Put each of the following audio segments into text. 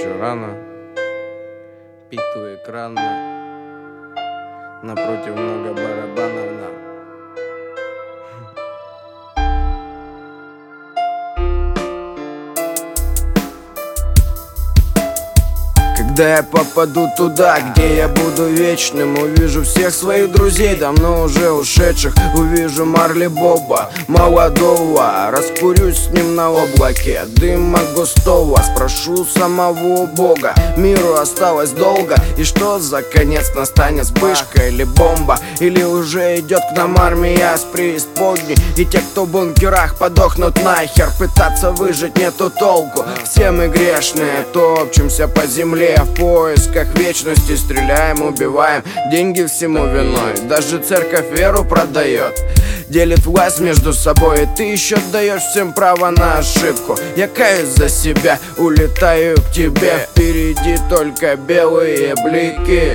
еще рано, пить у экрана, напротив много барабанов нам. Когда я попаду туда, где я буду вечным, увижу всех своих друзей, давно уже ушедших. Увижу Марли Боба, молодого, раскурюсь с ним на облаке дыма густого. Спрошу самого Бога, миру осталось долго, и что за конец настанет, вспышка или бомба? Или уже идет к нам армия с преисподней, и те, кто в бункерах, подохнут нахер. Пытаться выжить нету толку, все мы грешные, топчемся по земле в поисках вечности, стреляем, убиваем, деньги всему виной. Даже церковь веру продает, делит власть между собой, и ты еще даешь всем право на ошибку. Я каюсь за себя, улетаю к тебе, впереди только белые блики.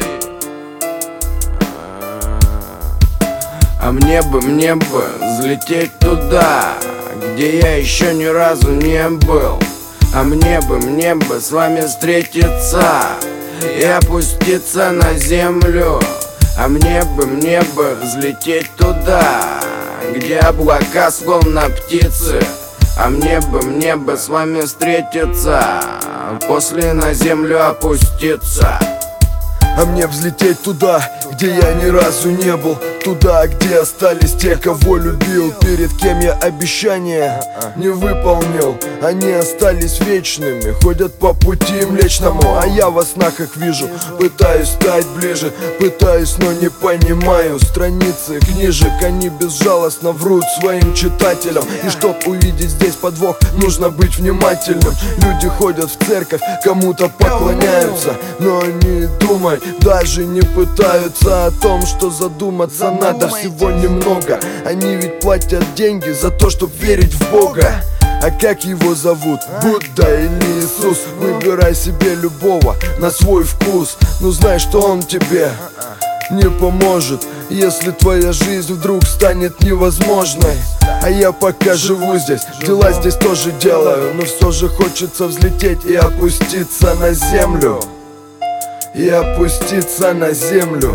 А мне бы взлететь туда, где я еще ни разу не был. А мне бы с вами встретиться и опуститься на землю. А мне бы взлететь туда, где облака словно птицы. А мне бы с вами встретиться, после на землю опуститься. А мне взлететь туда, где я ни разу не был. Туда, где остались те, кого любил, перед кем я обещания не выполнил. Они остались вечными, ходят по пути Млечному. А я во снах их вижу, пытаюсь стать ближе, пытаюсь, но не понимаю. Страницы книжек, они безжалостно врут своим читателям. И чтоб увидеть здесь подвох, нужно быть внимательным. Люди ходят в церковь, кому-то поклоняются, но они думать даже не пытаются о том, что задуматься надо всего немного. Они ведь платят деньги за то, чтоб верить в Бога. А как его зовут? Будда или Иисус? Выбирай себе любого на свой вкус, но знай, что он тебе не поможет, если твоя жизнь вдруг станет невозможной. А я пока живу здесь, дела здесь тоже делаю, но все же хочется взлететь и опуститься на землю. И опуститься на землю.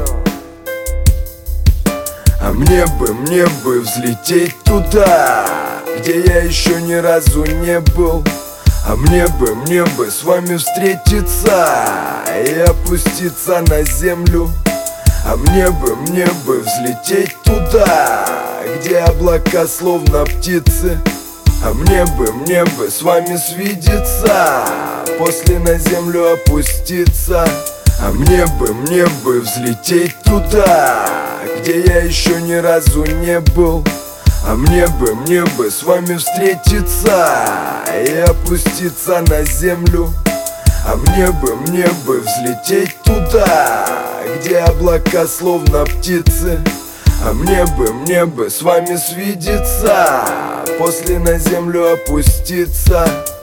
А мне бы взлететь туда, где я еще ни разу не был. А мне бы с вами встретиться и опуститься на землю. А мне бы взлететь туда, где облака словно птицы. А мне бы с вами свидеться, после на землю опуститься. А мне бы взлететь туда, где я еще ни разу не был. А мне бы с вами встретиться и опуститься на землю. А мне бы взлететь туда, где облака словно птицы. А мне бы с вами свидеться, после на землю опуститься.